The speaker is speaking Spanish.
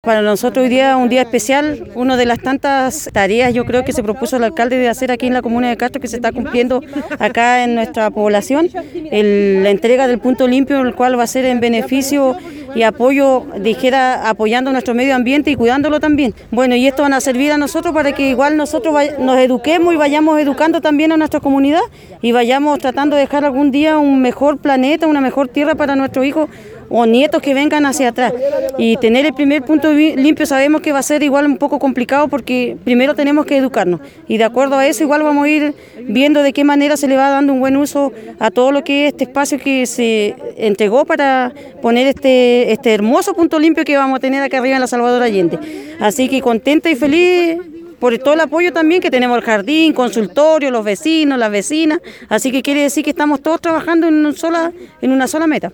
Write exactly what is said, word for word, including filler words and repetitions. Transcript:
Para nosotros hoy día es un día especial, una de las tantas tareas yo creo que se propuso el alcalde de hacer aquí en la comuna de Castro, que se está cumpliendo acá en nuestra población, el, la entrega del punto limpio, el cual va a ser en beneficio y apoyo, dijera, apoyando nuestro medio ambiente y cuidándolo también. Bueno, y esto van a servir a nosotros para que igual nosotros vay- nos eduquemos y vayamos educando también a nuestra comunidad y vayamos tratando de dejar algún día un mejor planeta, una mejor tierra para nuestros hijos o nietos que vengan hacia atrás. Y tener el primer punto limpio sabemos que va a ser igual un poco complicado porque primero tenemos que educarnos y de acuerdo a eso igual vamos a ir viendo de qué manera se le va dando un buen uso a todo lo que es este espacio que se entregó para poner este, este hermoso punto limpio que vamos a tener acá arriba en la Salvador Allende. Así que contenta y feliz por todo el apoyo también que tenemos el jardín, consultorio, los vecinos, las vecinas, así que quiere decir que estamos todos trabajando en una sola, en una sola meta.